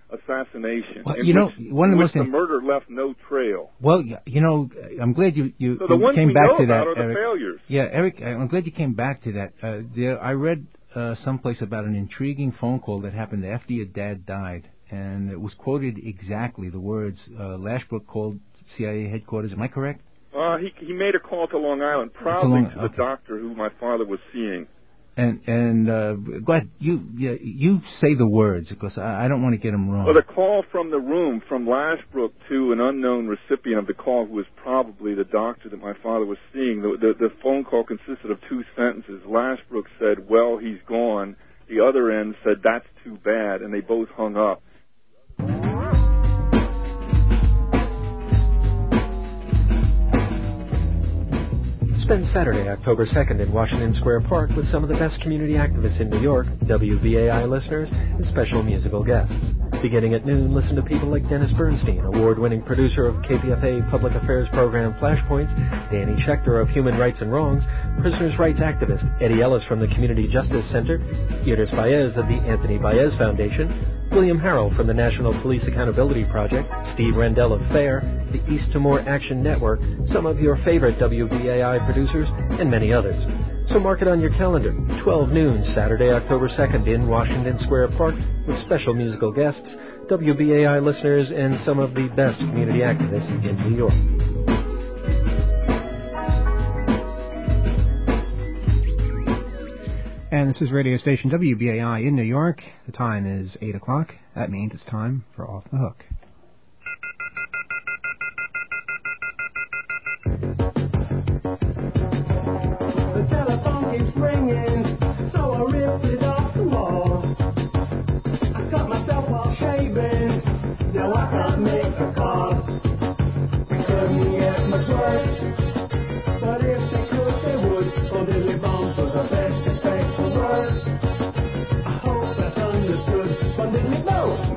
assassination. Well, one of the most the murder left no trail. Well, I'm glad you so the ones came we back know to about that. Are the failures. Yeah, Eric, I'm glad you came back to that. I read someplace about an intriguing phone call that happened after your dad died, and it was quoted exactly the words Lashbrook called CIA headquarters. Am I correct? He made a call to Long Island, probably to the doctor who my father was seeing. And go ahead, you say the words, because I don't want to get them wrong. Well, the call from the room, from Lashbrook to an unknown recipient of the call, who was probably the doctor that my father was seeing, the phone call consisted of two sentences. Lashbrook said, "Well, he's gone." The other end said, "That's too bad," and they both hung up. Spend Saturday, October 2nd in Washington Square Park with some of the best community activists in New York, WBAI listeners, and special musical guests. Beginning at noon, listen to people like Dennis Bernstein, award-winning producer of KPFA Public Affairs program Flashpoints, Danny Schechter of Human Rights and Wrongs, prisoners' rights activist Eddie Ellis from the Community Justice Center, Iris Baez of the Anthony Baez Foundation, William Harrell from the National Police Accountability Project, Steve Rendell of FAIR, the East Timor Action Network, some of your favorite WBAI producers, and many others. So mark it on your calendar, 12 noon, Saturday, October 2nd in Washington Square Park with special musical guests, WBAI listeners, and some of the best community activists in New York. And this is radio station WBAI in New York. The time is 8 o'clock. That means it's time for Off the Hook. The telephone keeps ringing, so I ripped it off the wall. I cut myself while shaving, now I can't make a call. Couldn't get much worse, but if they could, they would. Oh, diddly bombs was the best effect for words. I hope that's understood, but diddly bombs.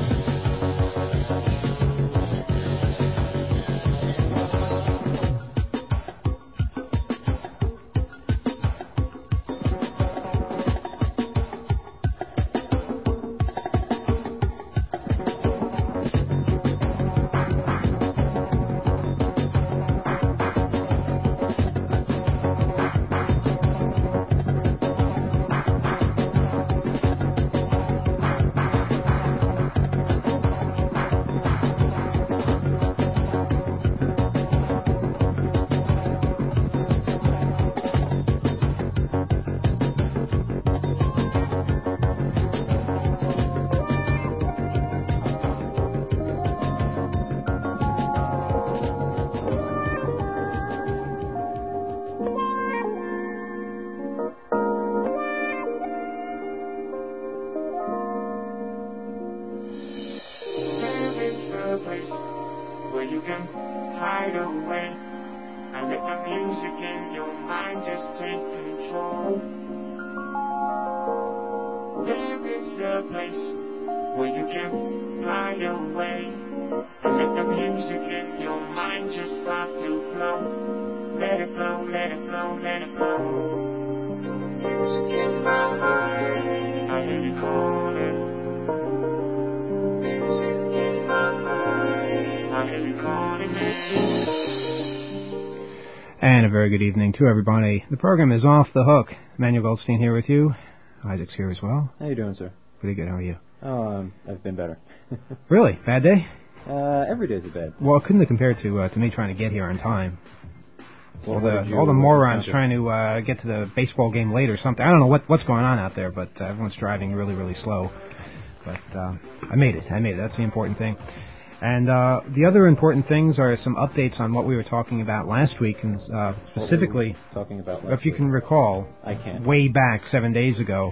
And a very good evening to everybody. The program is Off the Hook. Manuel Goldstein here with you. Isaac's here as well. How you doing, sir? Pretty good. How are you? Oh, I've been better. Really? Bad day? Every day's a bad day. Well, couldn't have compared to me trying to get here on time. Well, all the morons trying to get to the baseball game late or something. I don't know what's going on out there, but everyone's driving really, really slow. But I made it. That's the important thing. And the other important things are some updates on what we were talking about last week, and specifically, talking about if you can recall, I can. Way back 7 days ago,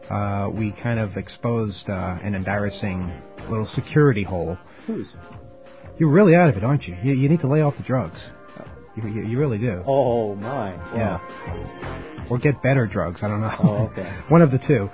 we kind of exposed an embarrassing little security hole. Whose? You're really out of it, aren't you? You need to lay off the drugs. You really do. Oh, my. Wow. Yeah. Or get better drugs. I don't know. Oh, okay. One of the two.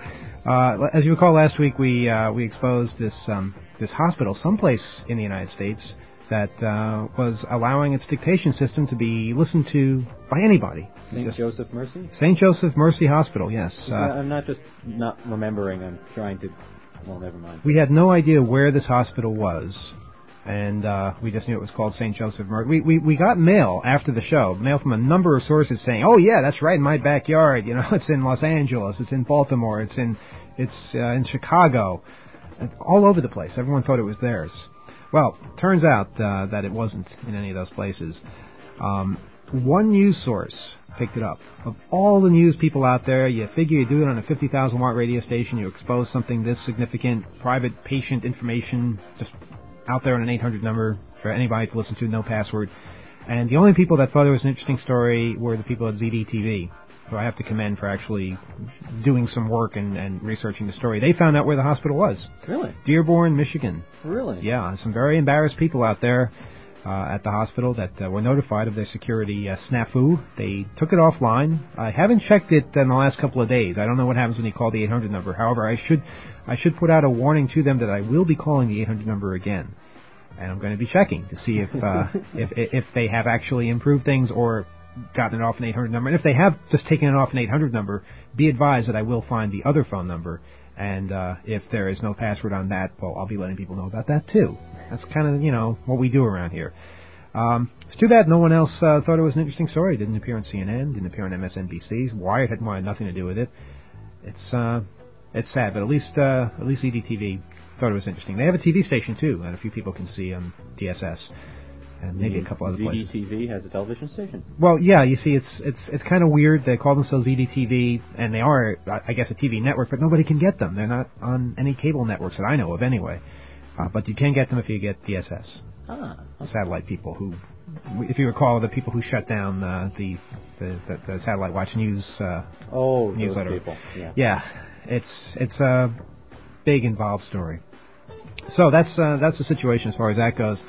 As you recall, last week we exposed this hospital, someplace in the United States, that was allowing its dictation system to be listened to by anybody. St. Joseph Mercy? St. Joseph Mercy Hospital, yes. I'm not just not remembering. I'm trying to Well, never mind. We had no idea where this hospital was, and we just knew it was called St. Joseph Mercy. We got mail after the show, mail from a number of sources saying, "Oh yeah, that's right in my backyard. You know, it's in Los Angeles, it's in Baltimore, it's in Chicago, all over the place." Everyone thought it was theirs. Well, turns out that it wasn't in any of those places. One news source picked it up. Of all the news people out there, you figure you do it on a 50,000-watt radio station, you expose something this significant, private patient information, just out there on an 800 number for anybody to listen to, no password. And the only people that thought it was an interesting story were the people at ZDTV, who I have to commend for actually doing some work and researching the story. They found out where the hospital was. Really? Dearborn, Michigan. Really? Yeah, some very embarrassed people out there at the hospital that were notified of their security snafu. They took it offline. I haven't checked it in the last couple of days. I don't know what happens when you call the 800 number. However, I should put out a warning to them that I will be calling the 800 number again. And I'm going to be checking to see if they have actually improved things or gotten it off an 800 number. And if they have just taken it off an 800 number, be advised that I will find the other phone number. And if there is no password on that, well, I'll be letting people know about that too. That's kind of, what we do around here. It's too bad no one else thought it was an interesting story. It didn't appear on CNN, didn't appear on MSNBC. Wired had nothing to do with it. It's sad, but at least EDTV thought it was interesting. They have a TV station too, and a few people can see on DSS, and maybe a couple other places. ZDTV has a television station? Well, yeah. You see, it's kind of weird. They call themselves EDTV, and they are, I guess, a TV network, but nobody can get them. They're not on any cable networks that I know of, anyway. But you can get them if you get DSS. Satellite people who, if you recall, the people who shut down the Satellite Watch News newsletter. Those people. Yeah, it's a big involved story. So that's the situation as far as that goes.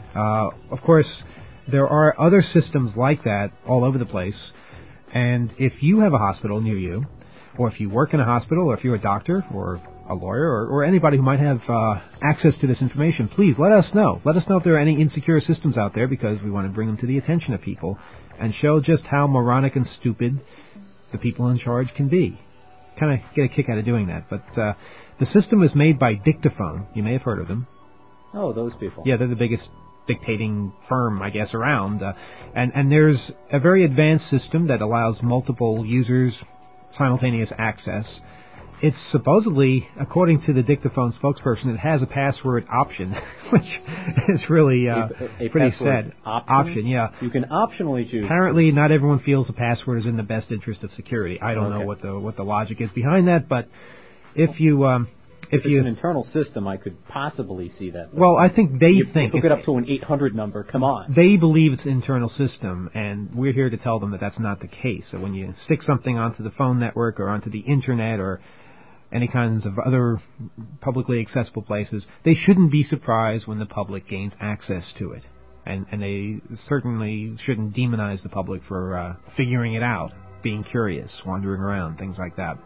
Of course, there are other systems like that all over the place, and if you have a hospital near you, or if you work in a hospital, or if you're a doctor or a lawyer, or anybody who might have access to this information, please let us know. Let us know if there are any insecure systems out there, because we want to bring them to the attention of people and show just how moronic and stupid the people in charge can be. Kind of get a kick out of doing that. But the system is made by Dictaphone. You may have heard of them. Oh, those people. Yeah, they're the biggest dictating firm, I guess, around. And there's a very advanced system that allows multiple users simultaneous access. It's supposedly, according to the Dictaphone spokesperson, it has a password option, which is really pretty sad. Option, yeah. You can optionally choose. Apparently, not everyone feels the password is in the best interest of security. I don't know what the logic is behind that, but if it's an internal system, I could possibly see that. Well, I think they think hook it up to an 800 number. Come on. They believe it's an internal system, and we're here to tell them that that's not the case. So when you stick something onto the phone network or onto the internet or any kinds of other publicly accessible places, they shouldn't be surprised when the public gains access to it. And they certainly shouldn't demonize the public for figuring it out, being curious, wandering around, things like that.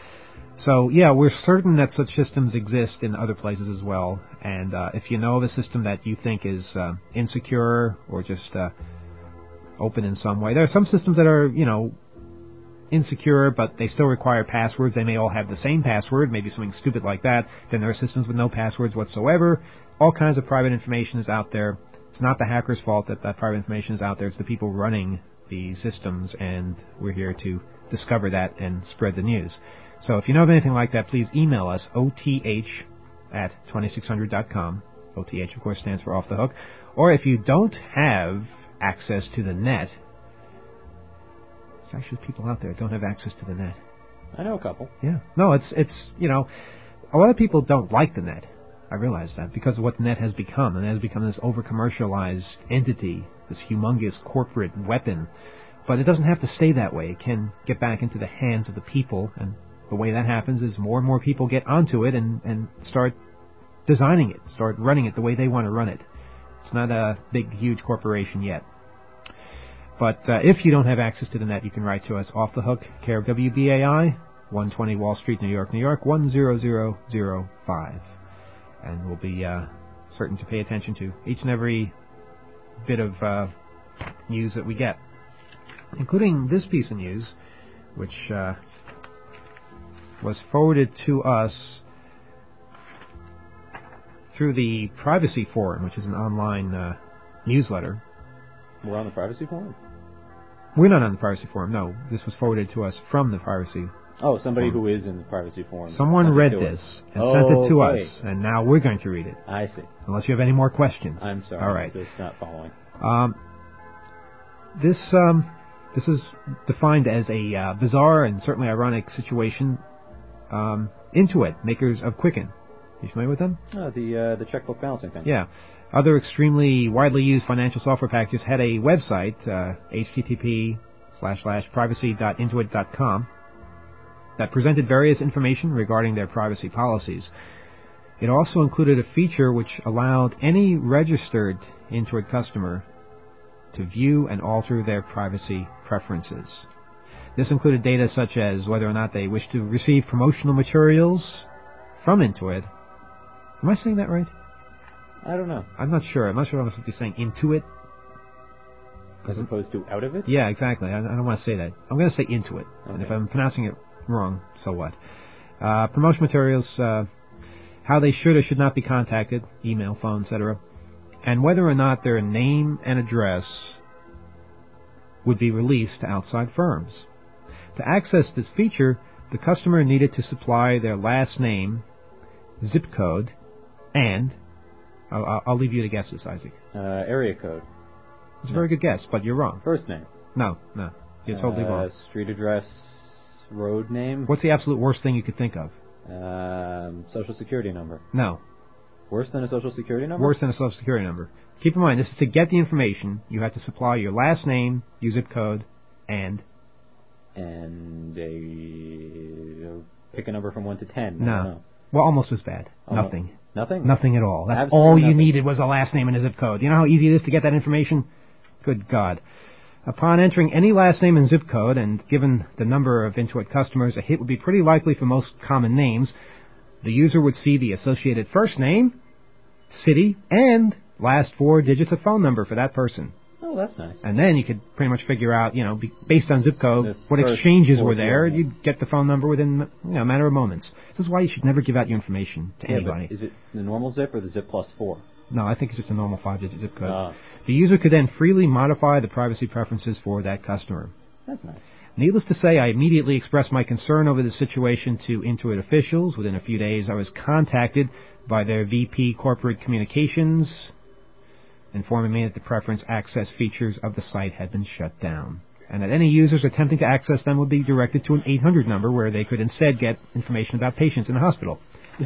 So, yeah, we're certain that such systems exist in other places as well. And if you know of a system that you think is insecure or just open in some way, there are some systems that are, insecure, but they still require passwords. They may all have the same password, maybe something stupid like that. Then there are systems with no passwords whatsoever. All kinds of private information is out there. It's not the hacker's fault that private information is out there. It's the people running the systems, and we're here to discover that and spread the news. So if you know of anything like that, please email us, oth@2600.com. OTH, of course, stands for Off the Hook. Or if you don't have access to the net, there's actually people out there that don't have access to the net. I know a couple. Yeah. No, it's a lot of people don't like the net. I realize that because of what the net has become. And it has become this over-commercialized entity, this humongous corporate weapon. But it doesn't have to stay that way. It can get back into the hands of the people, and the way that happens is more and more people get onto it and start designing it, start running it the way they want to run it. It's not a big, huge corporation yet. But if you don't have access to the net, you can write to us, Off the Hook, care of WBAI, 120 Wall Street, New York, New York, 10005. And we'll be certain to pay attention to each and every bit of news that we get, including this piece of news, which was forwarded to us through the Privacy Forum, which is an online newsletter. We're on the Privacy Forum? We're not on the Privacy Forum, no. This was forwarded to us from the Privacy Oh, somebody who is in the Privacy Forum. Someone read this and sent it to us, and now we're going to read it. I see. Unless you have any more questions. I'm sorry. All right. Just not following. This is defined as a bizarre and certainly ironic situation. Intuit, makers of Quicken. You familiar with them? Oh, the checkbook balancing thing. Yeah. Other extremely widely used financial software packages had a website, http://privacy.intuit.com, that presented various information regarding their privacy policies. It also included a feature which allowed any registered Intuit customer to view and alter their privacy preferences. This included data such as whether or not they wish to receive promotional materials from Intuit. Am I saying that right? I don't know. I'm not sure. I'm not sure I'm supposed to be saying Intuit. As opposed to out of it? Yeah, exactly. I don't want to say that. I'm going to say Intuit. Okay. And if I'm pronouncing it wrong, so what? Promotion materials, how they should or should not be contacted, email, phone, etc., and whether or not their name and address would be released to outside firms. To access this feature, the customer needed to supply their last name, zip code, and I'll leave you to guess this, Isaac. Area code. It's a very good guess, but you're wrong. First name. No, you're totally wrong. Street address, road name. What's the absolute worst thing you could think of? Social security number. No. Worse than a social security number? Worse than a social security number. Keep in mind, this is to get the information. You have to supply your last name, your zip code, and pick a number from 1 to 10. No. Well, almost as bad. Nothing. Nothing? Nothing at all. That's Absolutely all you nothing. needed was a last name and a zip code. You know how easy it is to get that information? Good God. Upon entering any last name and zip code, and given the number of Intuit customers, a hit would be pretty likely for most common names. The user would see the associated first name, city, and last 4 digits of phone number for that person. Oh, that's nice. And then you could pretty much figure out, based on zip code, what exchanges were there. You'd get the phone number within a matter of moments. This is why you should never give out your information to anybody. But is it the normal zip or the zip plus 4? No, I think it's just a normal 5-digit zip code. The user could then freely modify the privacy preferences for that customer. That's nice. Needless to say, I immediately expressed my concern over the situation to Intuit officials. Within a few days, I was contacted by their VP Corporate Communications, informing me that the preference access features of the site had been shut down, and that any users attempting to access them would be directed to an 800 number where they could instead get information about patients in the hospital.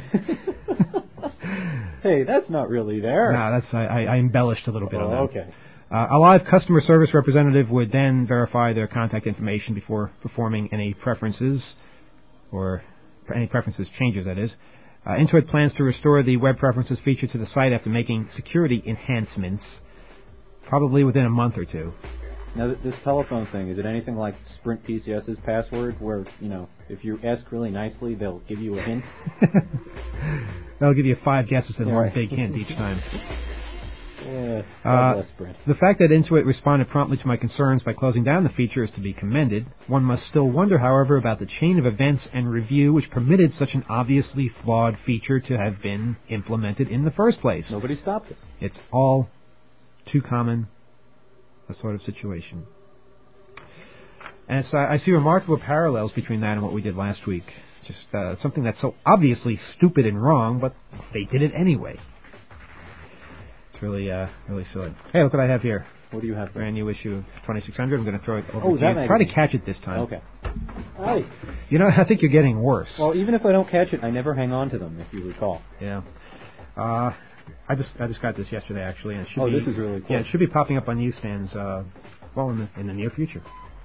Hey, that's not really there. No, I embellished a little bit on that. Okay. A live customer service representative would then verify their contact information before performing any preferences, or any preferences changes, that is. Intuit plans to restore the web preferences feature to the site after making security enhancements, probably within a month or two. Now, this telephone thing, is it anything like Sprint PCS's password, where, if you ask really nicely, they'll give you a hint? They'll give you 5 guesses and one big hint each time. Yeah, God bless Sprint. The fact that Intuit responded promptly to my concerns by closing down the feature is to be commended. One must still wonder, however, about the chain of events and review which permitted such an obviously flawed feature to have been implemented in the first place. Nobody stopped it. It's all too common a sort of situation. And so I see remarkable parallels between that and what we did last week. Just something that's so obviously stupid and wrong, but they did it anyway. It's really silly. Hey, look what I have here. What do you have? Brand new issue of 2600. I'm going to throw it over to that you. Try to catch it this time. Okay. Hi. I think you're getting worse. Well, even if I don't catch it, I never hang on to them, if you recall. Yeah. I just got this yesterday, actually. And it should this is really cool. Yeah, it should be popping up on newsstands, in the near future.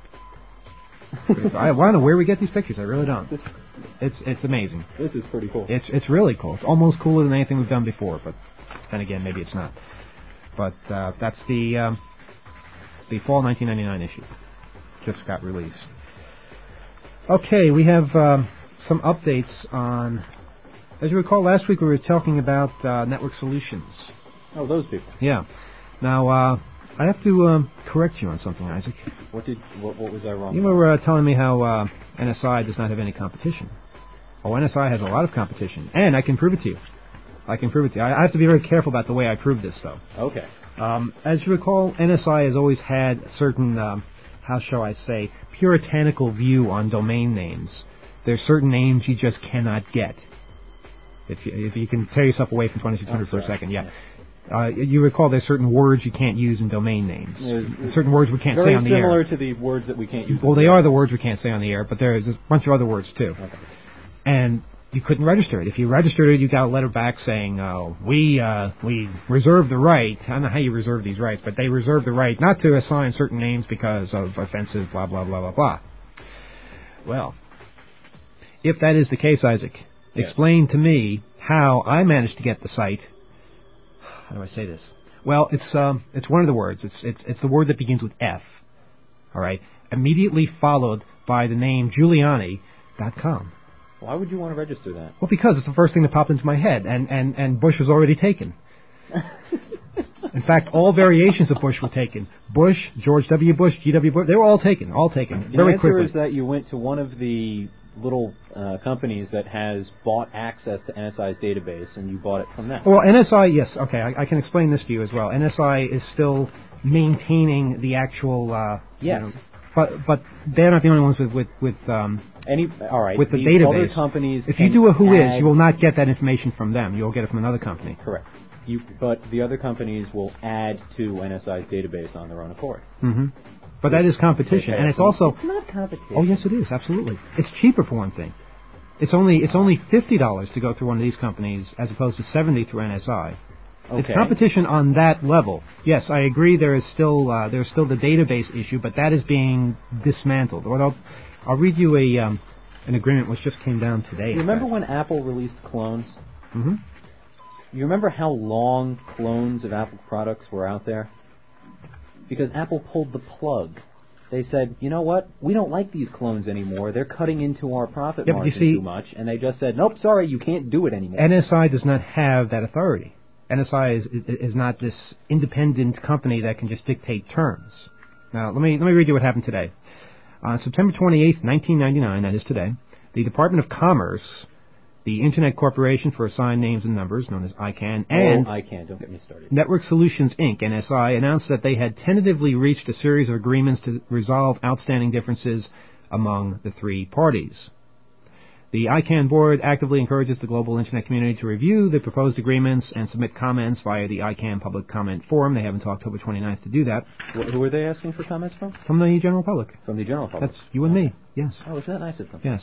I want to know where we get these pictures. I really don't. It's amazing. This is pretty cool. It's really cool. It's almost cooler than anything we've done before, but then again, maybe it's not. But that's the fall 1999 issue. Just got released. Okay, we have some updates on. As you recall, last week we were talking about Network Solutions. Oh, those people. Yeah. Now, I have to correct you on something, Isaac. What was I wrong? You were telling me how NSI does not have any competition. Oh, NSI has a lot of competition, and I can prove it to you. I can prove it to you. I have to be very careful about the way I prove this, though. Okay. As you recall, NSI has always had a certain, how shall I say, puritanical view on domain names. There's certain names you just cannot get. If you can tear yourself away from 2600 for a second, yeah. You recall there's certain words you can't use in domain names. Certain words we can't say on the air. Very similar to the words that we can't use. Well, they are the words we can't say on the air, but there's a bunch of other words, too. Okay. And you couldn't register it. If you registered it, you got a letter back saying, we reserve the right. I don't know how you reserve these rights, but they reserve the right not to assign certain names because of offensive blah, blah, blah, blah, blah. Well, if that is the case, Isaac, explain to me how I managed to get the site. How do I say this? Well, it's one of the words. It's the word that begins with F. All right, immediately followed by the name Giuliani.com. Why would you want to register that? Well, because it's the first thing that popped into my head, and Bush was already taken. In fact, all variations of Bush were taken. Bush, George W. Bush, G.W. Bush, they were all taken very answer quickly. Is that you went to one of the little companies that has bought access to NSI's database, and you bought it from them. Well, NSI, yes, okay, I can explain this to you as well. NSI is still maintaining the actual... yes. You know, but they're not the only ones with all right. with the These database. Other companies if you do a Who Is, you will not get that information from them. You'll get it from another company. Correct. But the other companies will add to NSI's database on their own accord. Mm-hmm. But that is competition, and it's also... It's not competition. Oh, yes, it is, absolutely. It's cheaper for one thing. It's only $50 to go through one of these companies as opposed to $70 through NSI. Okay. It's competition on that level. Yes, I agree. There's still the database issue, but that is being dismantled. I'll read you an agreement which just came down today. You remember when Apple released clones? Mm-hmm. You remember how long clones of Apple products were out there? Because Apple pulled the plug. They said, you know what? We don't like these clones anymore. They're cutting into our profit margin too much. And they just said, nope, sorry, you can't do it anymore. NSI does not have that authority. NSI is not this independent company that can just dictate terms. Now, let me read you what happened today. On September 28th, 1999, that is today, the Department of Commerce, the Internet Corporation for Assigned Names and Numbers, known as ICANN, and ICANN, don't get me started. Network Solutions, Inc., NSI, announced that they had tentatively reached a series of agreements to resolve outstanding differences among the three parties. The ICANN board actively encourages the global Internet community to review the proposed agreements and submit comments via the ICANN public comment forum. They have until October 29th to do that. Who are they asking for comments from? From the general public. From the general public? That's you and me, yes. Oh, isn't that nice of them? Yes.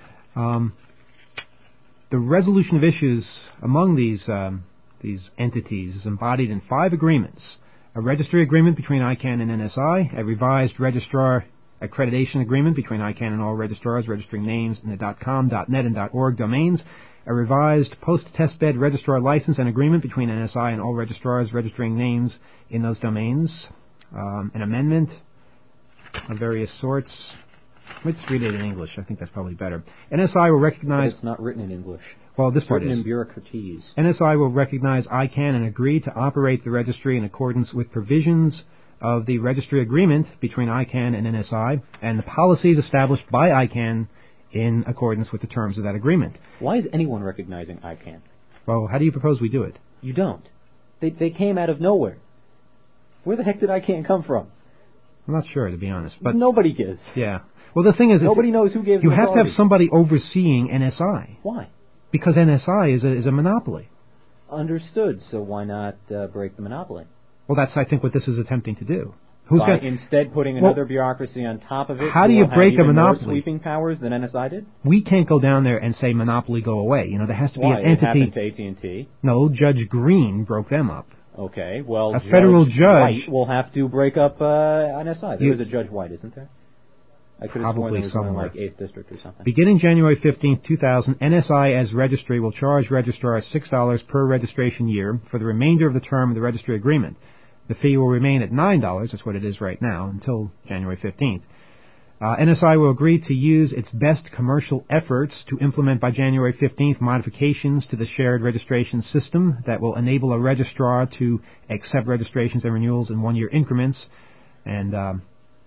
The resolution of issues among these entities is embodied in 5 agreements. A registry agreement between ICANN and NSI, a revised registrar accreditation agreement between ICANN and all registrars registering names in the .com, .net, and .org domains, a revised post-testbed registrar license and agreement between NSI and all registrars registering names in those domains, an amendment of various sorts. Let's read it in English. I think that's probably better. NSI will recognize... But it's not written in English. Well, this part is. Written in bureaucratese. NSI will recognize ICANN and agree to operate the registry in accordance with provisions of the registry agreement between ICANN and NSI and the policies established by ICANN in accordance with the terms of that agreement. Why is anyone recognizing ICANN? Well, how do you propose we do it? You don't. They came out of nowhere. Where the heck did ICANN come from? I'm not sure, to be honest. But nobody gives. Yeah. Well, the thing is... Nobody knows who gave you them have to have somebody overseeing NSI. Why? Because NSI is a monopoly. Understood. So why not break the monopoly? Well, that's, I think, what this is attempting to do. Instead putting another bureaucracy on top of it? How do you break a monopoly? More sweeping powers than NSI did? We can't go down there and say monopoly, go away. You know, there has to be an entity. It happened to AT&T. No, Judge Green broke them up. Okay, well, a federal judge White will have to break up NSI. There is a Judge White, isn't there? I could have sworn there was one in like 8th District or something. Beginning January 15, 2000, NSI as registry will charge registrars $6 per registration year for the remainder of the term of the registry agreement. The fee will remain at $9, that's what it is right now, until January 15th. NSI will agree to use its best commercial efforts to implement by January 15th modifications to the shared registration system that will enable a registrar to accept registrations and renewals in 1-year increments. And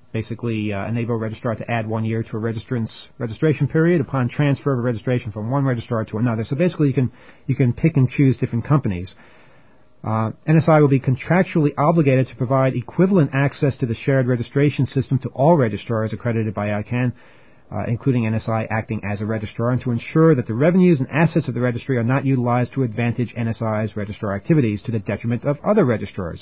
basically enable a registrar to add 1 year to a registrant's registration period upon transfer of a registration from one registrar to another. So basically you can pick and choose different companies. NSI will be contractually obligated to provide equivalent access to the shared registration system to all registrars accredited by ICANN, including NSI acting as a registrar, and to ensure that the revenues and assets of the registry are not utilized to advantage NSI's registrar activities to the detriment of other registrars.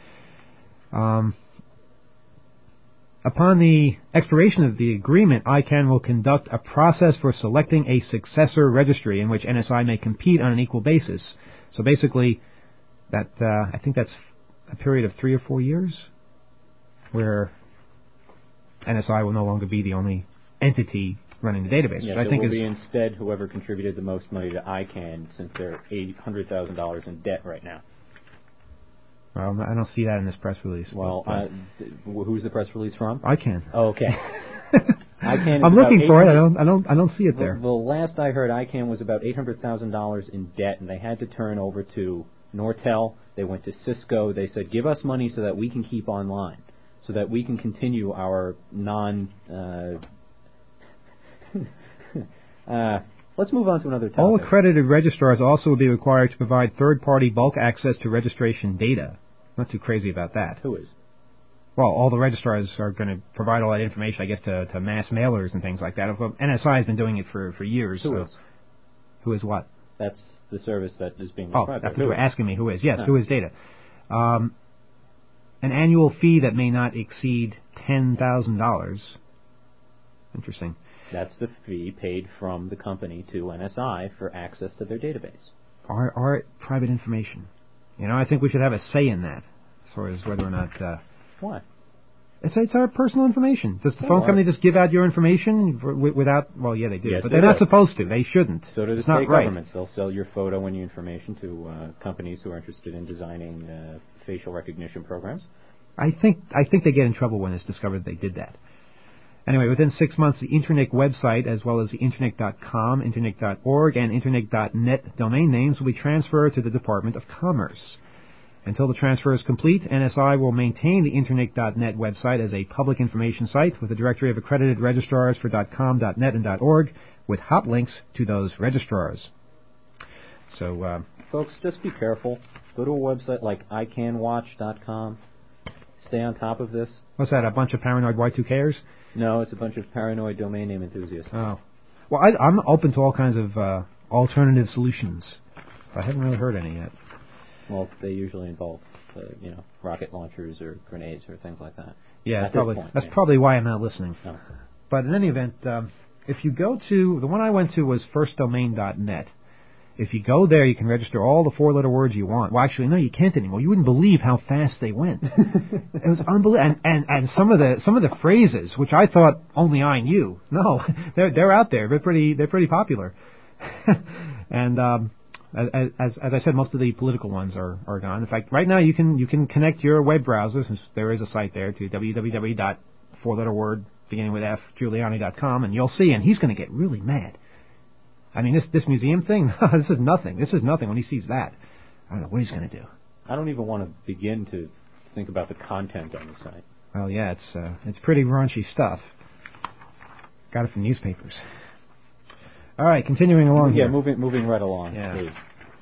Upon the expiration of the agreement, ICANN will conduct a process for selecting a successor registry in which NSI may compete on an equal basis. So basically, that I think that's a period of 3 or 4 years where NSI will no longer be the only entity running the database. Yes, I think it will be instead whoever contributed the most money to ICANN, since they're $800,000 in debt right now. Well, I don't see that in this press release. Well, who's the press release from? ICANN. Oh, okay. ICANN. I'm looking for it. I don't see it there. Well, last I heard, ICANN was about $800,000 in debt, and they had to turn over to Nortel. They went to Cisco. They said, "Give us money so that we can keep online, so that we can continue our Let's move on to another topic. All accredited registrars also will be required to provide third-party bulk access to registration data. Not too crazy about that. Who is? Well, all the registrars are going to provide all that information, I guess, to mass mailers and things like that. NSI has been doing it for years. Who is? Who is what? That's the service that is being described. Oh, you were asking me who is. Yes, who is data. An annual fee that may not exceed $10,000. Interesting. That's the fee paid from the company to NSI for access to their database. Our private information. You know, I think we should have a say in that, as far as whether or not... Why? It's our personal information. Does the phone company just give out your information without... Well, yeah, they do. Yes, but they're not supposed to. They shouldn't. So do the state governments. They'll sell your photo and your information to companies who are interested in designing facial recognition programs. I think they get in trouble when it's discovered they did that. Anyway, within 6 months, the Internet website, as well as the Internet.com, Internet.org, and Internet.net domain names will be transferred to the Department of Commerce. Until the transfer is complete, NSI will maintain the Internet.net website as a public information site with a directory of accredited registrars for .com, .net, and .org, with hot links to those registrars. So, folks, just be careful. Go to a website like iCanWatch.com. Stay on top of this. What's that, a bunch of paranoid Y2Kers? No, it's a bunch of paranoid domain name enthusiasts. Oh. Well, I'm open to all kinds of alternative solutions. I haven't really heard any yet. Well, they usually involve, rocket launchers or grenades or things like that. Yeah, that's probably why I'm not listening. No. But in any event, if you go to... The one I went to was firstdomain.net. If you go there, you can register all the 4-letter words you want. Well, actually, no, you can't anymore. You wouldn't believe how fast they went. It was unbelievable. And some of the phrases, which I thought only I knew. No, they're out there. They're pretty popular. And as I said, most of the political ones are gone. In fact, right now you can connect your web browser, since there is a site there, to www.4-letterword beginning with F Giuliani.com, and you'll see. And he's going to get really mad. I mean, this museum thing, this is nothing. This is nothing when he sees that. I don't know what he's going to do. I don't even want to begin to think about the content on the site. Well, yeah, it's pretty raunchy stuff. Got it from newspapers. All right, continuing along here. Yeah, moving right along, yeah. Please.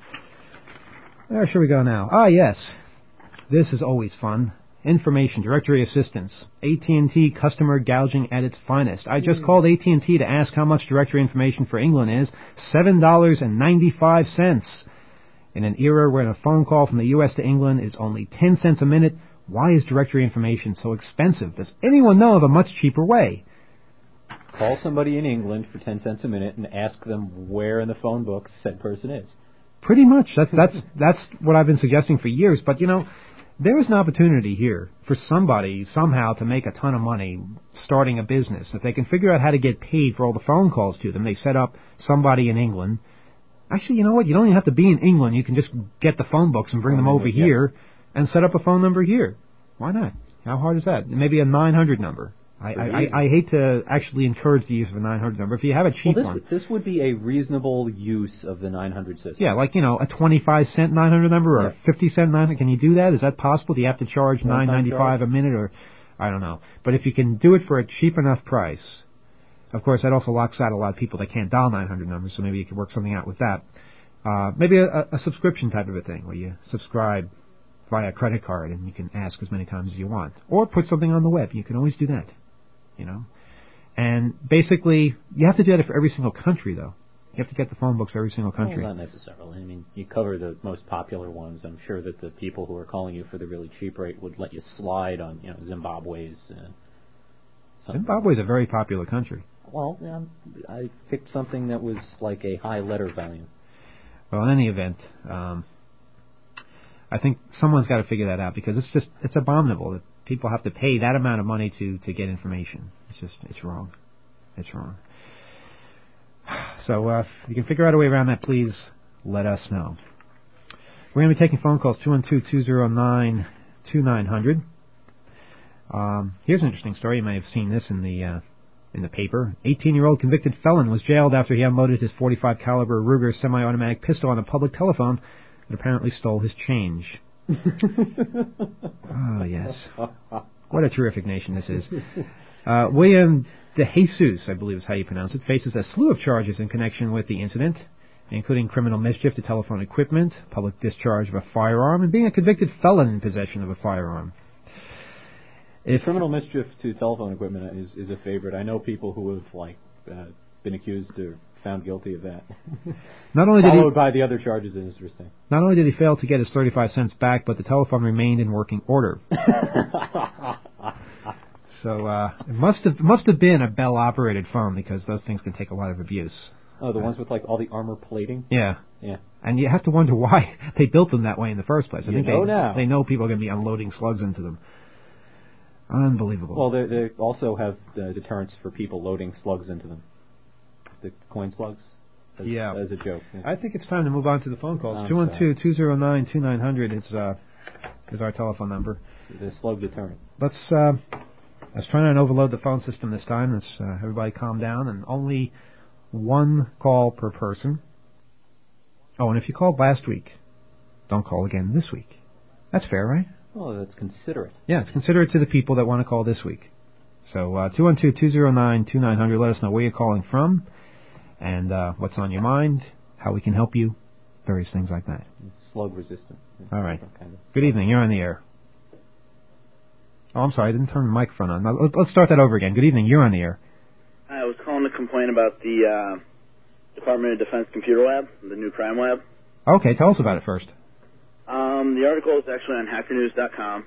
Where should we go now? Ah, yes. This is always fun. Information directory assistance. AT&T customer gouging at its finest. I just called AT&T to ask how much directory information for England is. $7.95. In an era when a phone call from the U.S. to England is only 10 cents a minute, why is directory information so expensive? Does anyone know of a much cheaper way? Call somebody in England for 10 cents a minute and ask them where in the phone book said person is. Pretty much. That's what I've been suggesting for years. But, there is an opportunity here for somebody somehow to make a ton of money starting a business. If they can figure out how to get paid for all the phone calls to them, they set up somebody in England. Actually, you know what? You don't even have to be in England. You can just get the phone books and bring them over here and set up a phone number here. Why not? How hard is that? Maybe a 900 number. I hate to actually encourage the use of a 900 number. If you have a cheap one. This would be a reasonable use of the 900 system. Yeah, like, a 25-cent 900 number or a 50-cent 900. Can you do that? Is that possible? Do you have to charge $9.95 a minute? Or I don't know. But if you can do it for a cheap enough price, of course, that also locks out a lot of people that can't dial 900 numbers, so maybe you can work something out with that. Maybe a subscription type of a thing, where you subscribe via credit card and you can ask as many times as you want. Or put something on the web. You can always do that, you know. And basically, you have to do that for every single country, though. You have to get the phone books for every single country. Well, not necessarily. I mean, you cover the most popular ones. I'm sure that the people who are calling you for the really cheap rate would let you slide on, you know, Zimbabwe's. Zimbabwe's a very popular country. Well, I picked something that was like a high letter value. Well, in any event, I think someone's got to figure that out, because it's abominable that people have to pay that amount of money to get information. It's wrong. It's wrong. So if you can figure out a way around that, please let us know. We're going to be taking phone calls, 212-209-2900. Here's an interesting story. You may have seen this in the paper. 18-year-old convicted felon was jailed after he unloaded his .45 caliber Ruger semi-automatic pistol on a public telephone and apparently stole his change. Oh, yes. What a terrific nation this is. William De Jesus, I believe is how you pronounce it, faces a slew of charges in connection with the incident, including criminal mischief to telephone equipment, public discharge of a firearm, and being a convicted felon in possession of a firearm. Criminal mischief to telephone equipment is a favorite. I know people who have been accused or found guilty of that. Not only followed by the other charges, is interesting. Not only did he fail to get his 35 cents back, but the telephone remained in working order. So it must have been a Bell operated phone, because those things can take a lot of abuse. Oh, the ones with like all the armor plating? Yeah. Yeah. And you have to wonder why they built them that way in the first place. I think now. They know people are going to be unloading slugs into them. Unbelievable. Well, they also have deterrents for people loading slugs into them. The coin slugs? As a joke. Yeah. I think it's time to move on to the phone calls. 212-209-2900 is our telephone number. The slug deterrent. Let's try not to overload the phone system this time. Let's everybody calm down, and only one call per person. Oh, and if you called last week, don't call again this week. That's fair, right? Oh, that's considerate. Yeah, it's considerate to the people that want to call this week. So 212-209-2900. Let us know where you're calling from and what's on your mind, how we can help you, various things like that. It's slug resistant. All right. Good evening. You're on the air. Oh, I'm sorry. I didn't turn the microphone on. Now, let's start that over again. Good evening. You're on the air. I was calling to complain about the Department of Defense Computer Lab, the new crime lab. Okay, tell us about it first. The article is actually on hackernews.com.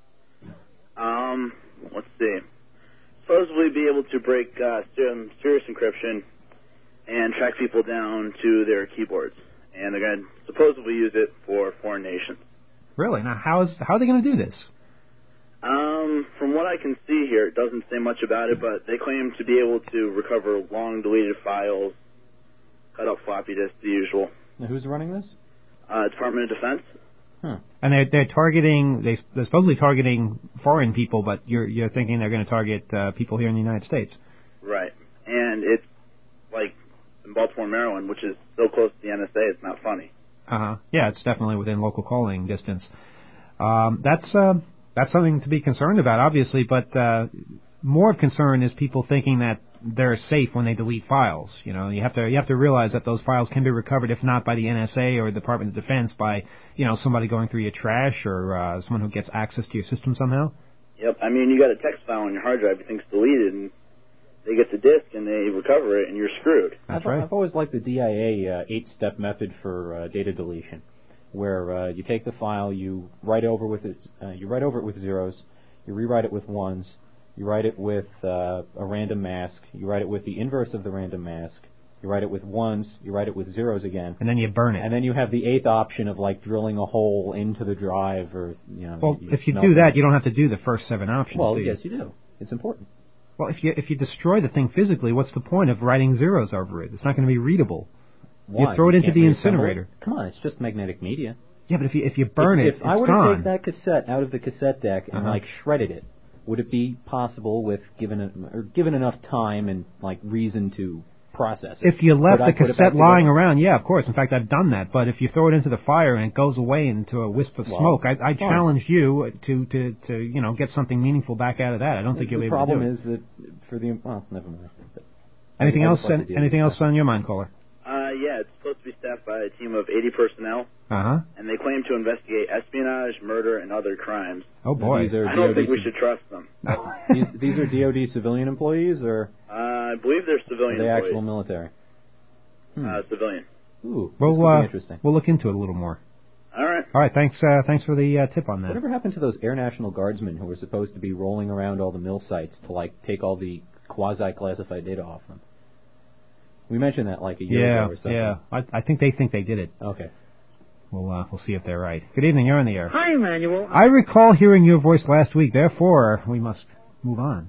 Let's see. Supposedly be able to break serious encryption and track people down to their keyboards. And they're going to supposedly use it for foreign nations. Really? Now, how are they going to do this? From what I can see here, it doesn't say much about it, but they claim to be able to recover long deleted files, cut up floppy disks, the usual. Now, who's running this? Department of Defense. Huh. And they're targeting, they're supposedly targeting foreign people, but you're thinking they're going to target people here in the United States. Right. And it's like in Baltimore, Maryland, which is so close to the NSA, it's not funny. Uh-huh. Yeah, it's definitely within local calling distance. That's something to be concerned about, obviously, but more of concern is people thinking that they're safe when they delete files. You know, you have to realize that those files can be recovered, if not by the NSA or the Department of Defense, by somebody going through your trash or someone who gets access to your system somehow. Yep, I mean, you got a text file on your hard drive, you think's deleted, and they get the disk and they recover it, and you're screwed. That's right. I've always liked the DIA 8-step method for data deletion, where you take the file, you write over it with zeros, you rewrite it with ones, you write it with a random mask, you write it with the inverse of the random mask, you write it with ones, you write it with zeros again, and then you burn it. And then you have the 8th option of like drilling a hole into the drive, or Well, if you do that, you don't have to do the first 7 options. Well, yes, you do. It's important. Well, if you destroy the thing physically, what's the point of writing zeros over it? It's not going to be readable. Why? You throw it into the incinerator. Come on, it's just magnetic media. Yeah, but if you burn it, it's gone. If I were to take that cassette out of the cassette deck and shredded it, would it be possible, with given enough time and reason to process it. If you left the Could I put it cassette back lying together? around, yeah, of course. In fact, I've done that. But if you throw it into the fire and it goes away into a wisp of smoke, I fine. challenge you to get something meaningful back out of that. I don't think you'll be able to do it. The problem is that for the never mind. But Anything I else? just like to deal Anything with else on your mind, caller? Yeah, it's supposed to be staffed by a team of 80 personnel, and they claim to investigate espionage, murder, and other crimes. Oh boy! I don't think we should trust them. These are DoD civilian employees, or I believe they're civilian are they employees. actual military? Civilian. Ooh, Well, this could be interesting. we'll look into it a little more. All right. All right. Thanks for the tip on that. Whatever happened to those Air National Guardsmen who were supposed to be rolling around all the mill sites to take all the quasi-classified data off them? We mentioned that like a year ago or something. Yeah. I think they did it. Okay. We'll see if they're right. Good evening. You're on the air. Hi, Emmanuel. I recall hearing your voice last week. Therefore, we must move on.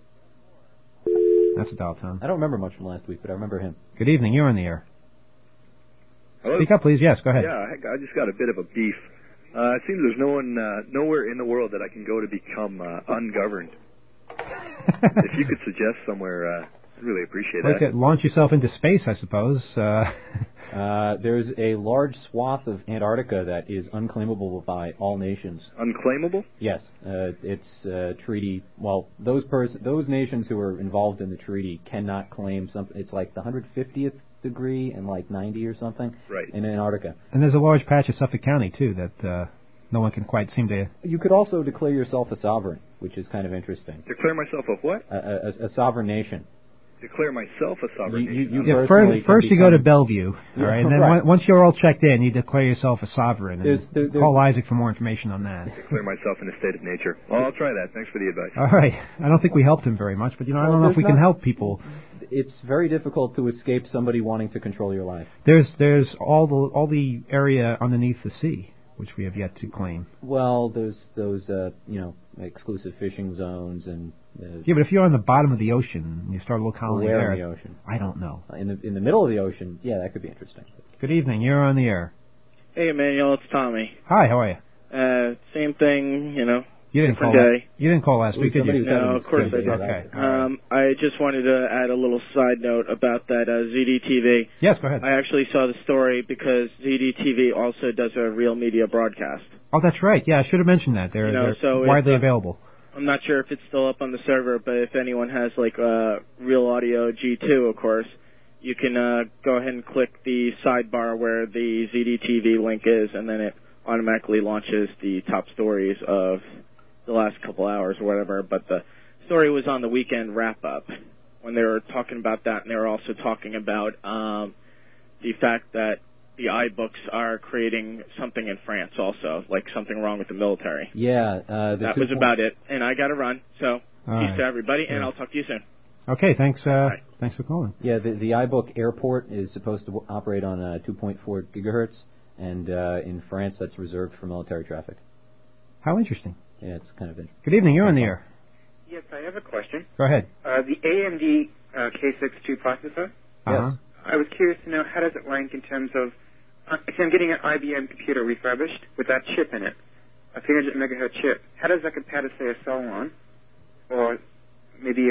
That's a dial tone. I don't remember much from last week, but I remember him. Good evening. You're on the air. Hello? Speak up, please. Yes, go ahead. Yeah, I just got a bit of a beef. It seems there's nowhere in the world that I can go to become ungoverned. If you could suggest somewhere, I'd really appreciate that. Launch yourself into space, I suppose. There's a large swath of Antarctica that is unclaimable by all nations. Unclaimable? Yes, it's a treaty. Well, those nations who are involved in the treaty cannot claim something. It's like the 150th degree and like 90 or something in Antarctica. And there's a large patch of Suffolk County too that no one can quite seem to. You could also declare yourself a sovereign, which is kind of interesting. Declare myself a what? A sovereign nation. Declare myself a sovereign nation. First you go to Bellevue, all right, and then once you're all checked in, you declare yourself a sovereign. And call Isaac for more information on that. Declare myself in a state of nature. Well, I'll try that. Thanks for the advice. All right. I don't think we helped him very much, but I don't know if we can help people. It's very difficult to escape somebody wanting to control your life. There's all the area underneath the sea, which we have yet to claim. Well, there's those exclusive fishing zones and. Yeah, but if you're on the bottom of the ocean and you start a little colony where there, in the ocean? I don't know. In the middle of the ocean, yeah, that could be interesting. Good evening. You're on the air. Hey, Emmanuel, it's Tommy. Hi. How are you? Same thing, You didn't call. You didn't call last week, did you? No, of course I did. Okay. I just wanted to add a little side note about that ZDTV. Yes, go ahead. I actually saw the story because ZDTV also does a real media broadcast. Oh, that's right. Yeah, I should have mentioned that. They're widely available. I'm not sure if it's still up on the server, but if anyone has Real Audio G2, of course, you can go ahead and click the sidebar where the ZDTV link is, and then it automatically launches the top stories of the last couple hours or whatever. But the story was on the weekend wrap-up when they were talking about that, and they were also talking about the fact that the iBooks are creating something in France also, like something wrong with the military. Yeah. That was about it. And I got to run, so peace to everybody, and I'll talk to you soon. Okay, thanks Thanks for calling. Yeah, the iBook Airport is supposed to operate on 2.4 gigahertz, and in France that's reserved for military traffic. How interesting. Yeah, it's kind of interesting. Good evening, you're on the air. Yes, I have a question. Go ahead. The AMD K62 processor. Yes. I was curious to know, how does it rank in terms of, if I'm getting an IBM computer refurbished with that chip in it, a 300 megahertz chip, how does that compare to, say, a Celeron, or maybe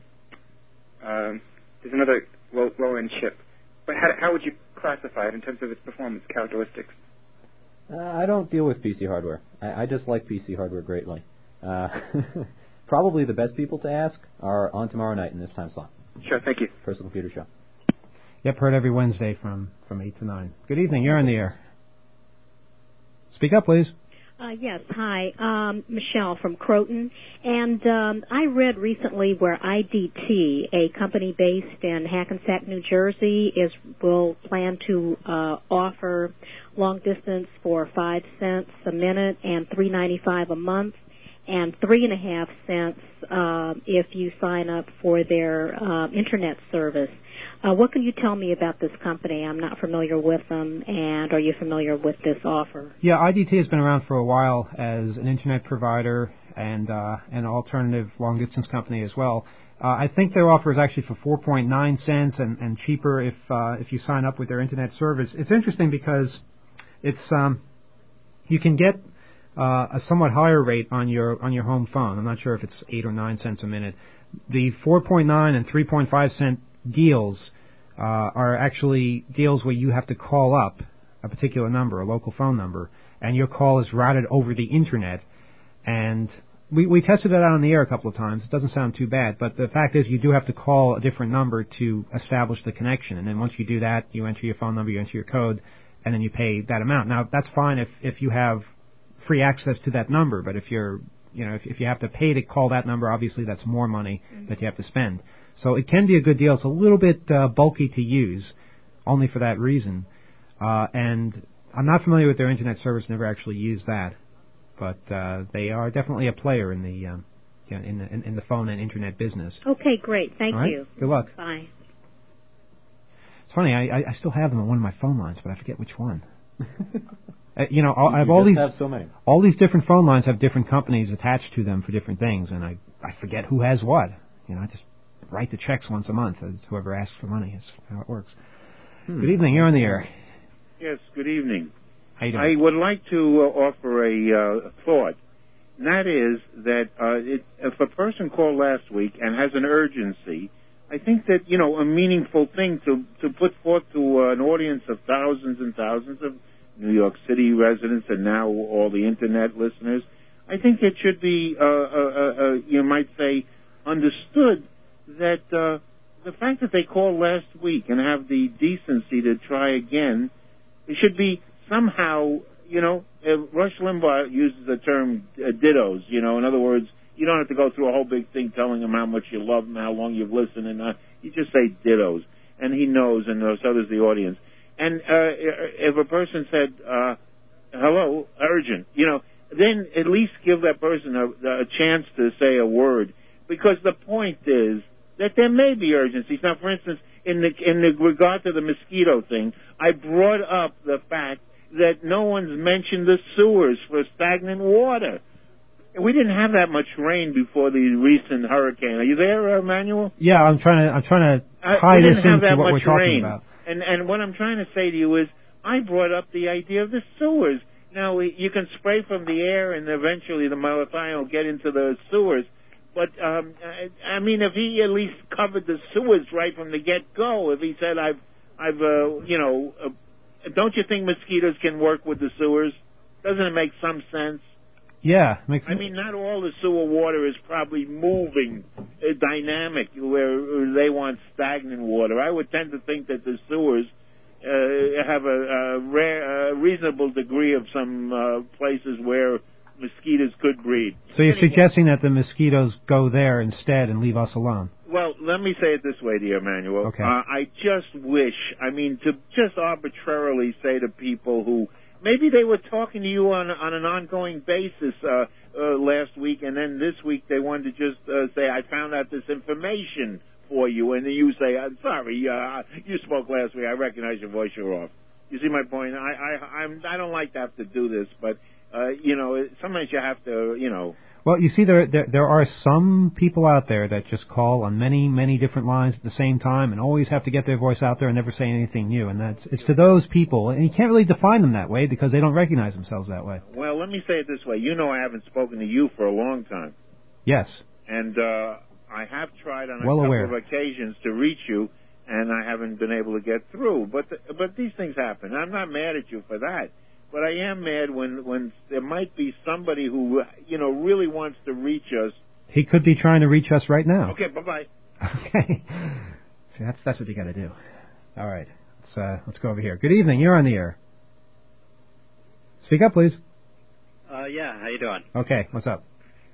there's another low-end chip? But how would you classify it in terms of its performance characteristics? I don't deal with PC hardware. I just like PC hardware greatly. Probably the best people to ask are on tomorrow night in this time slot. Sure, thank you. Personal Computer Show. Yep, heard every Wednesday from 8 to 9. Good evening, you're on the air. Speak up, please. Yes, hi. Michelle from Croton. And I read recently where IDT, a company based in Hackensack, New Jersey, will plan to offer long distance for 5 cents a minute and $3.95 a month, and 3.5 cents if you sign up for their internet service. What can you tell me about this company? I'm not familiar with them, and are you familiar with this offer? Yeah, IDT has been around for a while as an internet provider and an alternative long-distance company as well. I think their offer is actually for 4.9 cents and cheaper if you sign up with their internet service. It's interesting because it's you can get a somewhat higher rate on your home phone. I'm not sure if it's 8 or 9 cents a minute. The 4.9 and 3.5 cent deals are actually deals where you have to call up a particular number, a local phone number, and your call is routed over the Internet. And we tested it out on the air a couple of times. It doesn't sound too bad, but the fact is you do have to call a different number to establish the connection. And then once you do that, you enter your phone number, you enter your code, and then you pay that amount. Now, that's fine if you have free access to that number, but if if you have to pay to call that number, obviously that's more money that you have to spend. So it can be a good deal. It's a little bit bulky to use, only for that reason. And I'm not familiar with their Internet service. Never actually used that, but they are definitely a player in the in the phone and Internet business. Okay, great. Thank All right? you. Good luck. Bye. It's funny. I still have them on one of my phone lines, but I forget which one. I have so many. All these different phone lines have different companies attached to them for different things, and I forget who has what. I just write the checks once a month. Whoever asks for money is how it works. Good evening. You're on the air. Yes, good evening. How you doing? I would like to offer a thought. And that is that if a person called last week and has an urgency, I think that, a meaningful thing to put forth to an audience of thousands and thousands of New York City residents and now all the Internet listeners, I think it should be, you might say, understood that the fact that they called last week and have the decency to try again, it should be somehow, Rush Limbaugh uses the term dittos, in other words, you don't have to go through a whole big thing telling him how much you love him, how long you've listened, and you just say dittos, and he knows, and so does the audience. And if a person said, hello, urgent, then at least give that person a chance to say a word, because the point is that there may be urgencies. Now, for instance, in the regard to the mosquito thing, I brought up the fact that no one's mentioned the sewers for stagnant water. We didn't have that much rain before the recent hurricane. Are you there, Emmanuel? Yeah, I'm trying to tie this into what we're talking about. And what I'm trying to say to you is, I brought up the idea of the sewers. Now, you can spray from the air, and eventually the malathion will get into the sewers. But, if he at least covered the sewers right from the get-go, if he said, don't you think mosquitoes can work with the sewers? Doesn't it make some sense? Yeah. Not all the sewer water is probably moving, dynamic, where they want stagnant water. I would tend to think that the sewers have a reasonable degree of some places where mosquitoes could breed. So you're suggesting that the mosquitoes go there instead and leave us alone? Well, let me say it this way, dear Emmanuel. Okay. I just wish, to just arbitrarily say to people who maybe they were talking to you on an ongoing basis last week, and then this week they wanted to just say, I found out this information for you, and then you say, I'm sorry, you spoke last week, I recognize your voice, you're off. You see my point? I don't like to have to do this, but, sometimes you have to, Well, you see, there are some people out there that just call on many, many different lines at the same time and always have to get their voice out there and never say anything new. And it's to those people, and you can't really define them that way because they don't recognize themselves that way. Well, let me say it this way. I haven't spoken to you for a long time. Yes. And I have tried on a well couple aware. of occasions to reach you, and I haven't been able to get through. But these things happen. I'm not mad at you for that. But I am mad when there might be somebody who, really wants to reach us. He could be trying to reach us right now. Okay, bye-bye. Okay. See, that's what you got to do. All right. Let's go over here. Good evening. You're on the air. Speak up, please. Yeah, how you doing? Okay, what's up?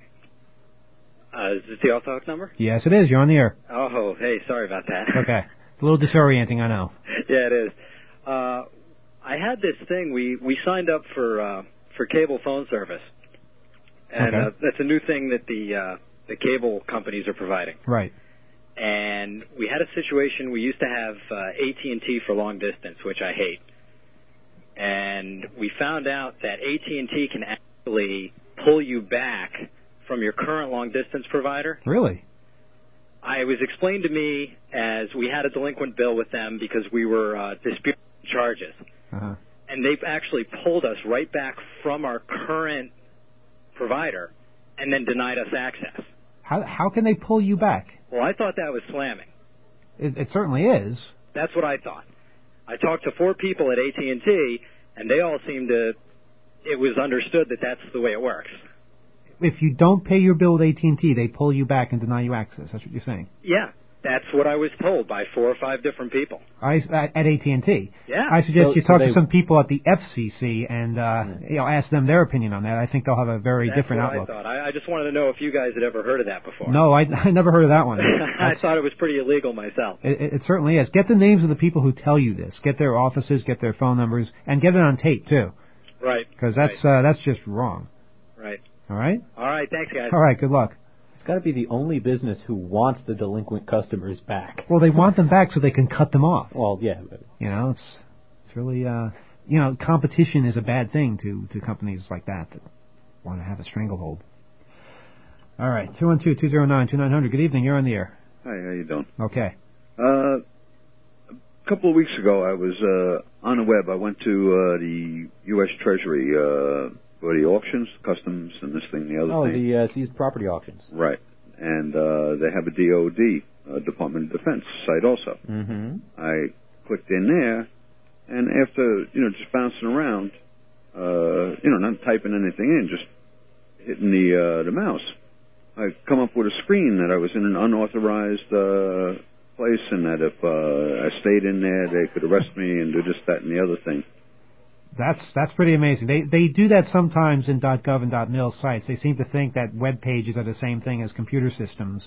Is this the All Talk number? Yes, it is. You're on the air. Oh, hey, sorry about that. Okay. It's a little disorienting, I know. Yeah, it is. I had this thing. We signed up for cable phone service, and okay. That's a new thing that the cable companies are providing. Right. And we had a situation. We used to have AT&T for long distance, which I hate. And we found out that AT&T can actually pull you back from your current long distance provider. Really? It was explained to me as we had a delinquent bill with them because we were disputing charges. Uh-huh. And they've actually pulled us right back from our current provider and then denied us access. How can they pull you back? Well, I thought that was slamming. It certainly is. That's what I thought. I talked to 4 people at AT&T, and they all seemed to, it was understood that that's the way it works. If you don't pay your bill with AT&T, they pull you back and deny you access. That's what you're saying. Yeah, that's what I was told by 4 or 5 different people. At AT&T. Yeah. I suggest you talk to some people at the FCC and ask them their opinion on that. I think they'll have a very different outlook. That's what I thought. I just wanted to know if you guys had ever heard of that before. No, I never heard of that one. I thought it was pretty illegal myself. It certainly is. Get the names of the people who tell you this. Get their offices, get their phone numbers, and get it on tape, too. Right. Because that's just wrong. Right. All right? All right, thanks, guys. All right, good luck. It's got to be the only business who wants the delinquent customers back. Well, they want them back so they can cut them off. Well, yeah. But It's really, competition is a bad thing to companies like that want to have a stranglehold. All right, 212-209-2900. Good evening, you're on the air. Hi, how you doing? Okay. A couple of weeks ago, I was on the web. I went to the U.S. Treasury for the auctions, customs, and this thing, the other thing. Oh, the seized property auctions. Right. And they have a DOD, Department of Defense site also. Mm-hmm. I clicked in there, and after, just bouncing around, not typing anything in, just hitting the mouse, I come up with a screen that I was in an unauthorized place, and that if I stayed in there, they could arrest me and do this, that, and the other thing. That's pretty amazing. They do that sometimes in .gov and .mil sites. They seem to think that web pages are the same thing as computer systems.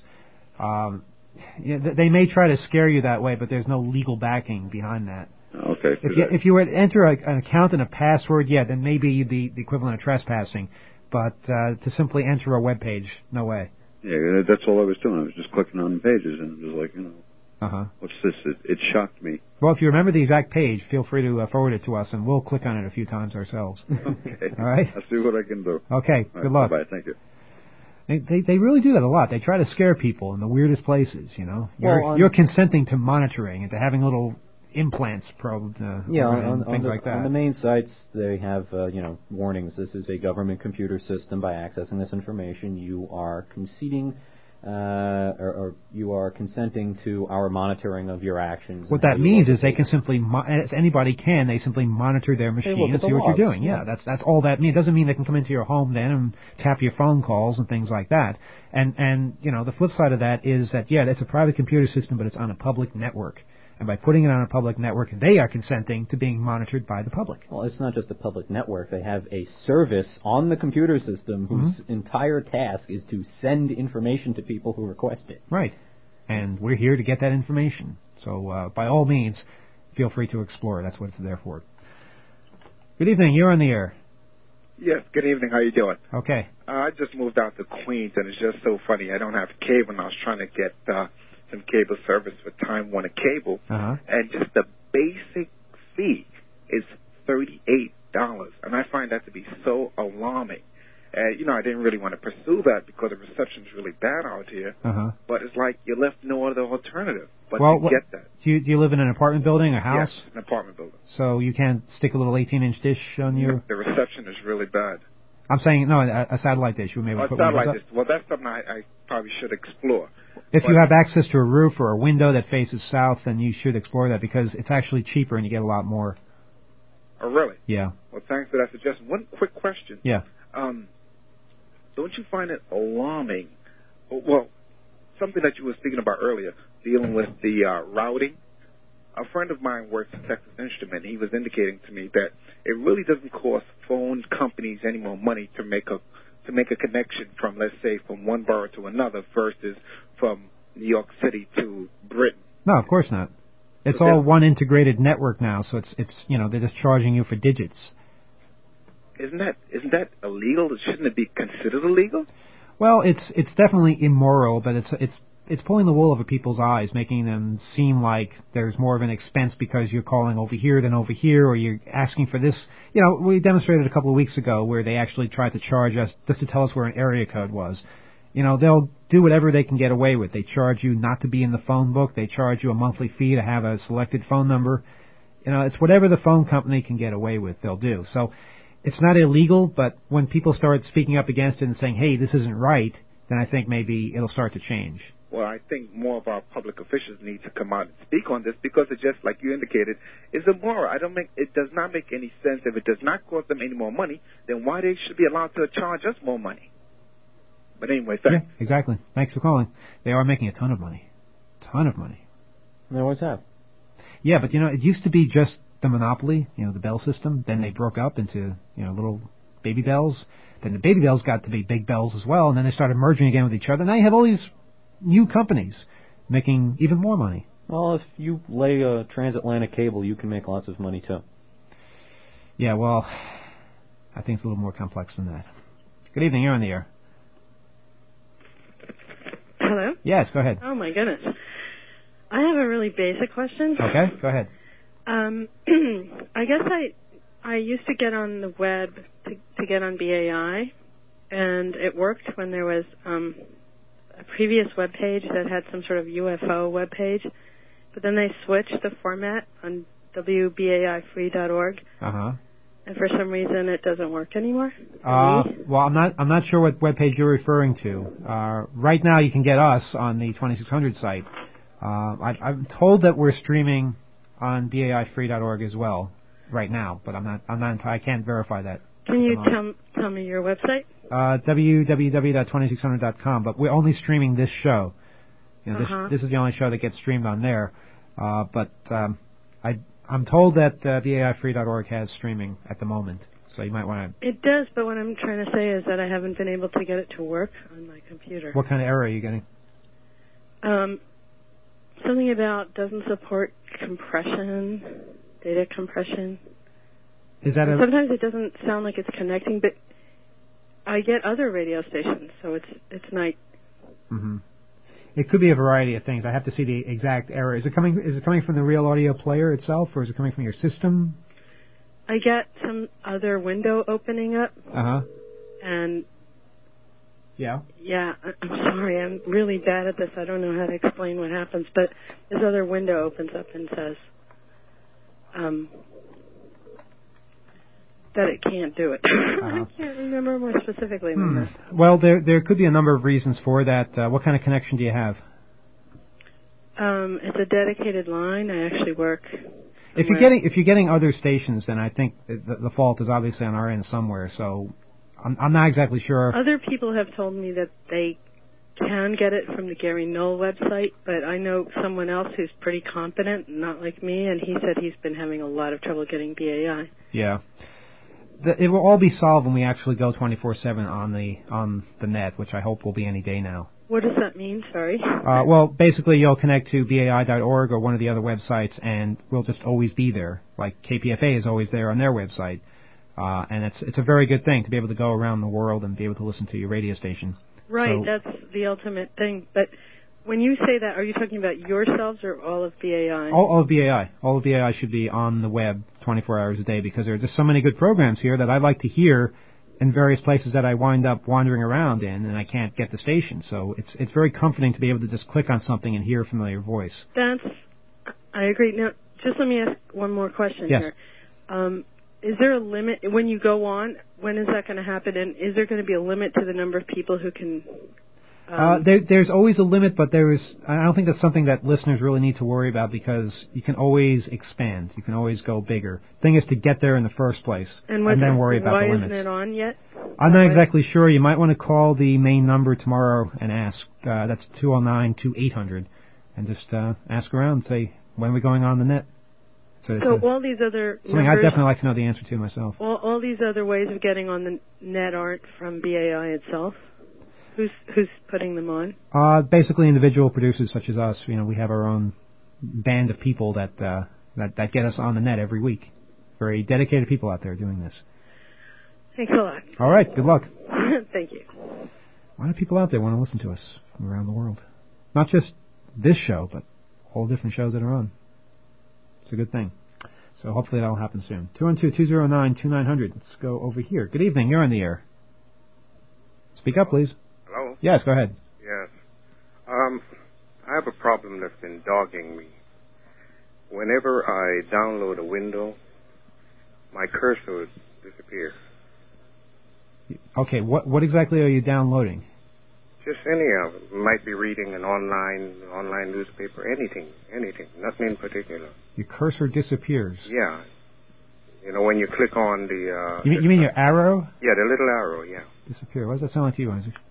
They may try to scare you that way, but there's no legal backing behind that. Okay. If you were to enter an account and a password, then maybe you'd be the equivalent of trespassing. But to simply enter a web page, no way. Yeah, that's all I was doing. I was just clicking on the pages, and it was like, what's this? It shocked me. Well, if you remember the exact page, feel free to forward it to us, and we'll click on it a few times ourselves. Okay. All right? I'll see what I can do. Okay, all good luck. Bye-bye, thank you. They really do that a lot. They try to scare people in the weirdest places, You're consenting to monitoring and to having little implants probed and things like that. On the main sites, they have, warnings. This is a government computer system. By accessing this information, you are conceding or you are consenting to our monitoring of your actions. What that means is they can simply, as anybody can, they simply monitor their machine and see what you're doing. Yeah, that's all that means. It doesn't mean they can come into your home then and tap your phone calls and things like that. And the flip side of that is that, it's a private computer system, but it's on a public network. And by putting it on a public network, they are consenting to being monitored by the public. Well, it's not just a public network. They have a service on the computer system whose entire task is to send information to people who request it. Right. And we're here to get that information. So, by all means, feel free to explore. That's what it's there for. Good evening. You're on the air. Yes, good evening. How you doing? Okay. I just moved out to Queens, and it's just so funny. I don't have cable, and I was trying to get some cable service for Time Warner Cable, and just the basic fee is $38, and I find that to be so alarming. I didn't really want to pursue that because the reception's really bad out here, but it's like you're left no other alternative but to get that. Do you live in an apartment building, a house? Yes, an apartment building. So you can't stick a little 18-inch dish on your... The reception is really bad. I'm saying, no, a satellite dish. You may put satellite dish. Well, that's something I probably should explore. If you have access to a roof or a window that faces south, then you should explore that because it's actually cheaper and you get a lot more. Oh, really? Yeah. Well, thanks for that suggestion. One quick question. Yeah. Don't you find it alarming? Well, something that you were speaking about earlier, dealing with the routing. A friend of mine works at Texas Instrument. He was indicating to me that it really doesn't cost phone companies any more money to make a connection from, let's say, from one borough to another versus from New York City to Britain. No, of course not. It's all one integrated network now, so it's they're just charging you for digits. Isn't that illegal? Shouldn't it be considered illegal? Well, it's definitely immoral, but it's pulling the wool over people's eyes, making them seem like there's more of an expense because you're calling over here than over here, or you're asking for this. We demonstrated a couple of weeks ago where they actually tried to charge us just to tell us where an area code was. They'll do whatever they can get away with. They charge you not to be in the phone book. They charge you a monthly fee to have a selected phone number. It's whatever the phone company can get away with, they'll do. So it's not illegal, but when people start speaking up against it and saying, hey, this isn't right, then I think maybe it'll start to change. well, I think more of our public officials need to come out and speak on this because it just, like you indicated, is immoral. It does not make any sense. If it does not cost them any more money, then why they should be allowed to charge us more money? But anyway, thanks. Yeah, exactly. Thanks for calling. They are making a ton of money. Ton of money. They always have. Yeah, but, it used to be just the monopoly, the Bell system. Then they broke up into, little baby bells. Then the baby bells got to be big bells as well, and then they started merging again with each other. Now you have all these new companies making even more money. Well, if you lay a transatlantic cable, you can make lots of money, too. Yeah, well, I think it's a little more complex than that. Good evening, you're on the air. Hello? Yes, go ahead. Oh, my goodness. I have a really basic question. Okay, go ahead. I guess I used to get on the web to get on BAI, and it worked when there was a previous web page that had some sort of UFO web page, but then they switched the format on WBAIfree.org. Uh-huh. And for some reason it doesn't work anymore. Well, I'm not sure what web page you're referring to. Right now you can get us on the 2600 site. I'm told that we're streaming on BAIfree.org as well right now, but I can't verify that. Can you tell me your website? www.2600.com, but we're only streaming this show. This is the only show that gets streamed on there. But I'm told that BAIfree.org has streaming at the moment, so you might want to... It does, but what I'm trying to say is that I haven't been able to get it to work on my computer. What kind of error are you getting? Something about doesn't support compression, data compression. Is that Sometimes it doesn't sound like it's connecting, but I get other radio stations, so it's night. Mm-hmm. It could be a variety of things. I have to see the exact error. Is it coming from the Real Audio player itself, or is it coming from your system? I get some other window opening up. Uh-huh. And... Yeah? Yeah, I'm sorry. I'm really bad at this. I don't know how to explain what happens, but this other window opens up and says that it can't do it. I can't remember more specifically than that. Well, there could be a number of reasons for that. What kind of connection do you have? It's a dedicated line. I actually work. If you're getting other stations, then I think the fault is obviously on our end somewhere. So I'm not exactly sure. Other people have told me that they can get it from the Gary Knoll website, but I know someone else who's pretty competent, not like me, and he said he's been having a lot of trouble getting BAI. Yeah. It will all be solved when we actually go 24/7 on the net, which I hope will be any day now. What does that mean? Sorry. Well, basically, you'll connect to BAI.org or one of the other websites, and we'll just always be there. Like KPFA is always there on their website, and it's a very good thing to be able to go around the world and be able to listen to your radio station. Right, so, that's the ultimate thing. But when you say that, are you talking about yourselves or all of BAI? All of BAI. All of BAI should be on the web 24 hours a day because there are just so many good programs here that I like to hear in various places that I wind up wandering around in, and I can't get the station. So it's very comforting to be able to just click on something and hear a familiar voice. I agree. Now, just let me ask one more question here. Is there a limit when you go on? When is that going to happen? And is there going to be a limit to the number of people who can... There's always a limit, but I don't think that's something that listeners really need to worry about because you can always expand. You can always go bigger. The thing is to get there in the first place and then worry about the limits. Why isn't it on yet? I'm not exactly sure. You might want to call the main number tomorrow and ask. That's 209-2800, and just ask around and say, when are we going on the net? So all these other something I'd definitely like to know the answer to myself. All these other ways of getting on the net aren't from BAI itself? Who's putting them on? Basically, individual producers such as us. We have our own band of people that get us on the net every week. Very dedicated people out there doing this. Thanks a lot. All right. Good luck. Thank you. A lot of people out there want to listen to us from around the world. Not just this show, but all different shows that are on. It's a good thing. So hopefully that'll happen soon. 212-209-2900. Let's go over here. Good evening. You're on the air. Speak up, please. Hello? Yes, go ahead. Yes. I have a problem that's been dogging me. Whenever I download a window, my cursor would disappear. Okay, what exactly are you downloading? Just any of it. Might be reading an online newspaper, anything. Nothing in particular. Your cursor disappears. Yeah. You know, when you click on the... You mean your arrow? Yeah, the little arrow, yeah. Disappear. What does that sound like to you, Isaac?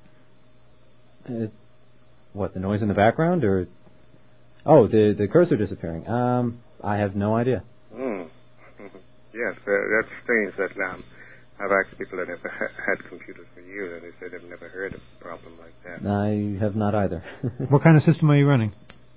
What, the noise in the background, or... Oh, the cursor disappearing. I have no idea. Yes, that's strange that I've asked people that have had computers for years, and they said they've never heard of a problem like that. I have not either. What kind of system are you running?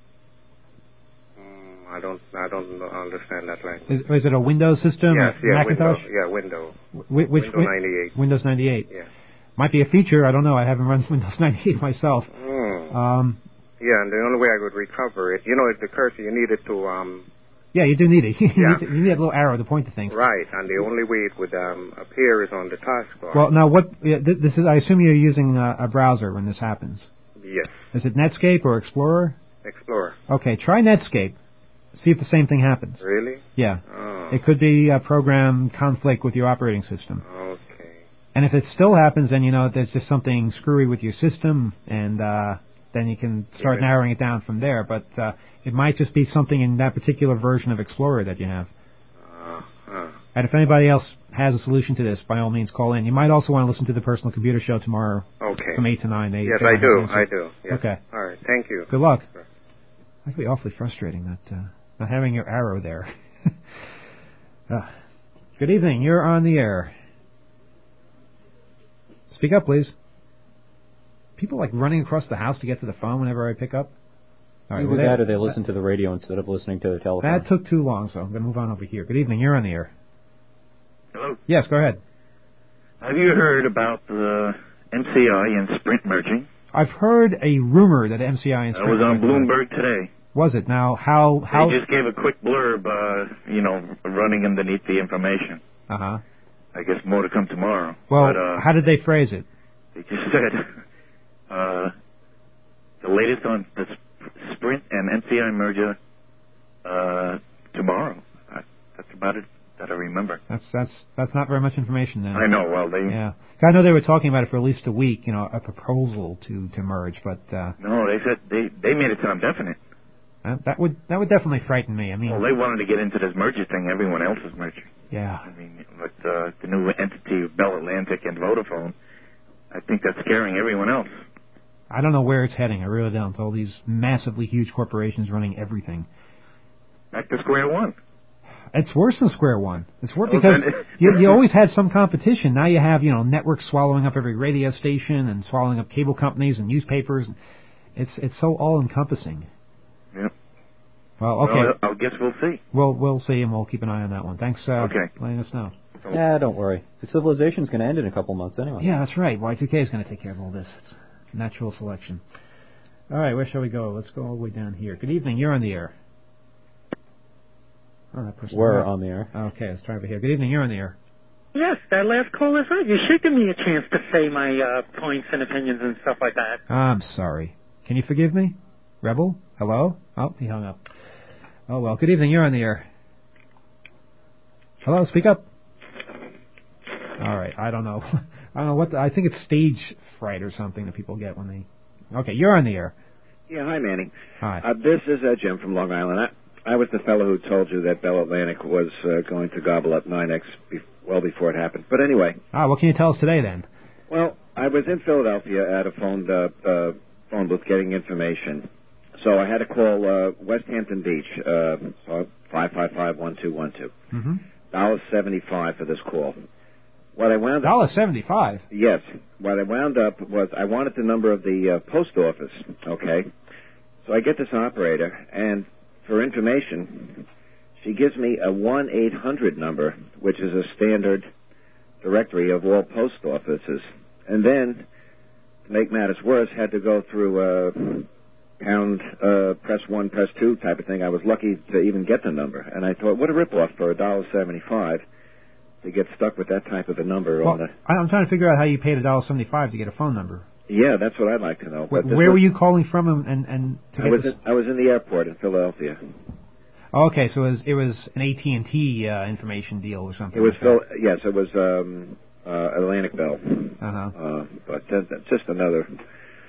I don't understand that language. Is it a Windows system? Yes, Macintosh? Windows. Which Windows 98. Windows 98. Yeah. Might be a feature. I don't know. I haven't run Windows 98 myself. Yeah, and the only way I would recover it, you know, the cursor, you need it to... Yeah, you do need it. You Yeah. need a little arrow to point to things. Right, and the only way it would appear is on the taskbar. Well, now what? This is. I assume you're using a browser when this happens. Yes. Is it Netscape or Explorer? Explorer. Okay, try Netscape. See if the same thing happens. Really? Yeah. Oh. It could be a program conflict with your operating system. Okay. And if it still happens, then you know there's just something screwy with your system, and then you can start narrowing it down from there. But it might just be something in that particular version of Explorer that you have. And if anybody else has a solution to this, by all means, call in. You might also want to listen to the Personal Computer Show tomorrow from 8 to 9. Yes, I do. Yes. Okay. All right, thank you. Good luck. That could be awfully frustrating, that not having your arrow there. Good evening. You're on the air. Speak up, please. People like running across the house to get to the phone whenever I pick up. All right, Either that or they listen to the radio instead of listening to the telephone. That took too long, so I'm going to move on over here. Good evening. You're on the air. Hello. Yes, go ahead. Have you heard about the MCI and Sprint merging? I've heard a rumor that MCI and Sprint... It was on Bloomberg today. Was it? Now, how... They just gave a quick blurb, running underneath the information. Uh-huh. I guess more to come tomorrow. Well, but, how did they phrase it? They just said the latest on the Sprint and MCI merger tomorrow. That's about it that I remember. That's not very much information then. I know. Well, yeah. I know they were talking about it for at least a week. A proposal to merge, but no, they said they made it sound definite. That would definitely frighten me. I mean, well, they wanted to get into this merger thing. Everyone else is merging. Yeah. I mean, with the new entity of Bell Atlantic and Vodafone, I think that's scaring everyone else. I don't know where it's heading. I really don't. All these massively huge corporations running everything. Back to square one. It's worse than square one. It's worse because you always had some competition. Now you have, networks swallowing up every radio station and swallowing up cable companies and newspapers. It's so all-encompassing. Yep. Well, okay. Well, I guess we'll see. We'll see, and we'll keep an eye on that one. Thanks for letting us know. Yeah, don't worry. The civilization's going to end in a couple months anyway. Yeah, that's right. Y2K is going to take care of all this. It's natural selection. All right, where shall we go? Let's go all the way down here. Good evening. You're on the air. Oh, that person. We're on the air. Okay, let's try over here. Good evening. You're on the air. Yes, that last call is right. You should give me a chance to say my points and opinions and stuff like that. I'm sorry. Can you forgive me? Rebel? Hello? Oh, he hung up. Oh, well. Good evening. You're on the air. Hello? Speak up. All right. I don't know. I don't know what... I think it's stage fright or something that people get when they... Okay, you're on the air. Yeah, hi, Manny. Hi. This is Jim from Long Island. I was the fellow who told you that Bell Atlantic was going to gobble up 9X well before it happened. But anyway... what can you tell us today, then? Well, I was in Philadelphia at a phone booth getting information. So I had to call West Hampton Beach, 555-1212. Mm-hmm. $1.75 for this call. What I wound up... $1.75? Yes. What I wound up was I wanted the number of the post office, okay? So I get this operator, and for information, she gives me a 1-800 number, which is a standard directory of all post offices. And then, to make matters worse, had to go through pound, press 1, press 2 type of thing. I was lucky to even get the number. And I thought, what a ripoff for $1.75 to get stuck with that type of a number. Well, I'm trying to figure out how you paid $1.75 to get a phone number. Yeah, that's what I'd like to know. Where were you calling from? And I was in the airport in Philadelphia. Oh, okay, so it was an AT&T information deal or something. It was like it was Atlantic Bell. Uh-huh. But that's just another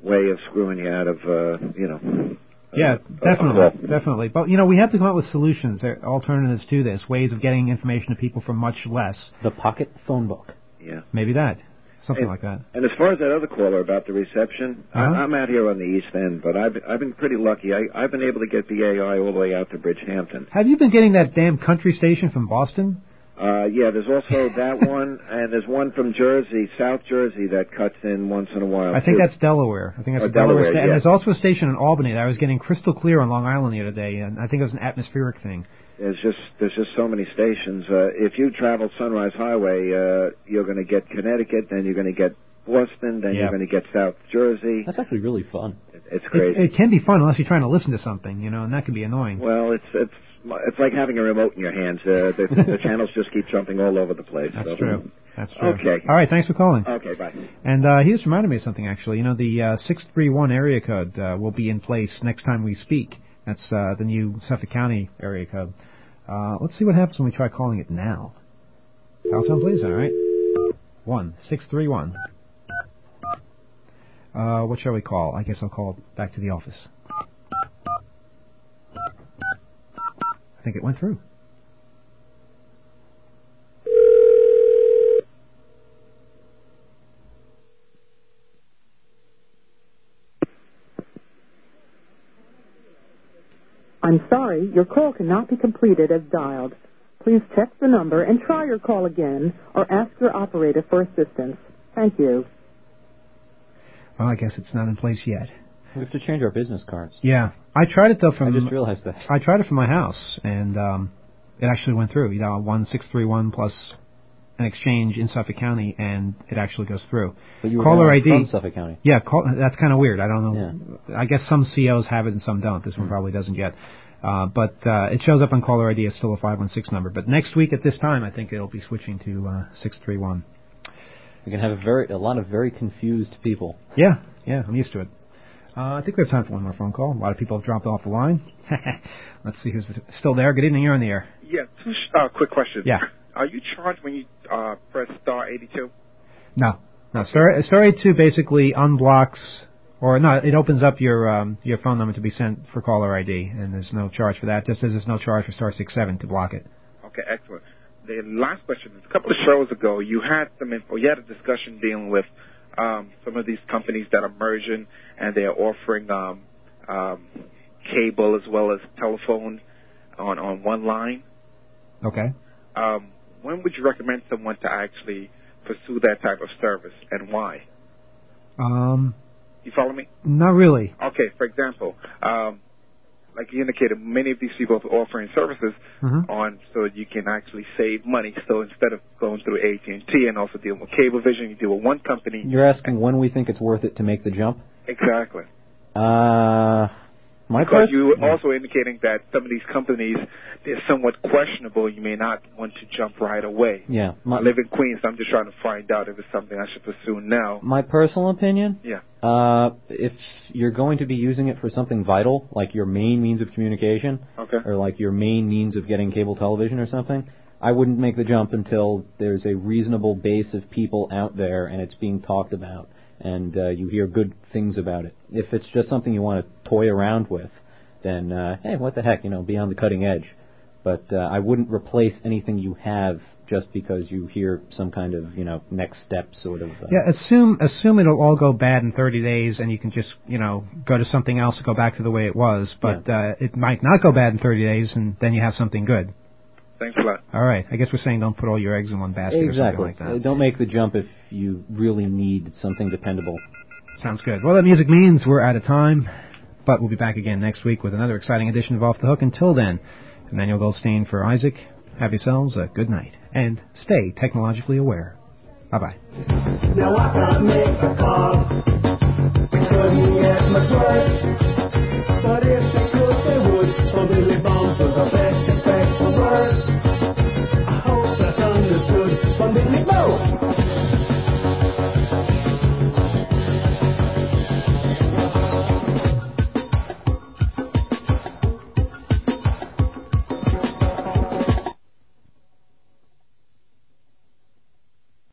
way of screwing you out of, Yeah, definitely. But, we have to come up with solutions, alternatives to this, ways of getting information to people for much less. The pocket phone book. Yeah. Maybe that. Something like that. And as far as that other caller about the reception, I'm out here on the East End, but I've been pretty lucky. I've been able to get BAI all the way out to Bridgehampton. Have you been getting that damn country station from Boston? Yeah, there's also that one, and there's one from Jersey, South Jersey, that cuts in once in a while. I think that's Delaware. I think that's Delaware. And Yeah. there's also a station in Albany that I was getting crystal clear on Long Island the other day, and I think it was an atmospheric thing. There's just so many stations. If you travel Sunrise Highway, you're going to get Connecticut, then you're going to get Boston, then you're going to get South Jersey. That's actually really fun. It's crazy. It can be fun unless you're trying to listen to something, and that can be annoying. Well, it's like having a remote in your hands. The channels just keep jumping all over the place. That's true. That's true. Okay. All right, thanks for calling. Okay, bye. And he just reminded me of something, actually. The 631 area code will be in place next time we speak. That's the new Suffolk County area code. Let's see what happens when we try calling it now. Dial tone, please. All right. 1-631. What shall we call? I guess I'll call back to the office. I think it went through. I'm sorry, your call cannot be completed as dialed. Please check the number and try your call again, or ask your operator for assistance. Thank you. Well, I guess it's not in place yet. We have to change our business cards. Yeah. I tried it, though, from... I just realized that. I tried it from my house, and it actually went through. 1631 plus an exchange in Suffolk County, and it actually goes through. But you were Caller ID from Suffolk County. Yeah, that's kind of weird. I don't know. Yeah. I guess some COs have it and some don't. This one probably doesn't yet. But it shows up on caller ID as still a 516 number. But next week at this time, I think it'll be switching to 631. We can have a lot of very confused people. Yeah, I'm used to it. I think we have time for one more phone call. A lot of people have dropped off the line. Let's see who's still there. Good evening, you're on the air. Yeah, two quick questions. Yeah. Are you charged when you press star 82? No. Star 82 basically unblocks, or no, it opens up your phone number to be sent for caller ID, and there's no charge for that, just as there's no charge for star 67 to block it. Okay, excellent. The last question is, a couple of shows ago, you had a discussion dealing with some of these companies that are merging, and they are offering cable as well as telephone on one line. Okay. When would you recommend someone to actually pursue that type of service, and why? You follow me? Not really. Okay, for example, like you indicated, many of these people are offering services on so you can actually save money. So instead of going through AT&T and also dealing with Cablevision, you deal with one company. You're asking when we think it's worth it to make the jump? Exactly. Because you were also indicating that some of these companies, they're somewhat questionable. You may not want to jump right away. Yeah. I live in Queens, so I'm just trying to find out if it's something I should pursue now. My personal opinion? Yeah. If you're going to be using it for something vital, like your main means of communication, or like your main means of getting cable television or something, I wouldn't make the jump until there's a reasonable base of people out there and it's being talked about, and you hear good things about it. If it's just something you want to toy around with, then, hey, what the heck, be on the cutting edge. But I wouldn't replace anything you have just because you hear some kind of, next step sort of... Yeah, assume it'll all go bad in 30 days and you can just, go to something else and go back to the way it was. But it might not go bad in 30 days, and then you have something good. Thanks a lot. All right. I guess we're saying don't put all your eggs in one basket or something like that. Don't make the jump if you really need something dependable. Sounds good. Well, that music means we're out of time, but we'll be back again next week with another exciting edition of Off the Hook. Until then, Emmanuel Goldstein for Isaac. Have yourselves a good night, and stay technologically aware. Bye-bye. Now I can't make a call, couldn't get much worse, but if they could, they would. So Billy Bones was the best effect for worse. I hope that's understood from Billy Bones.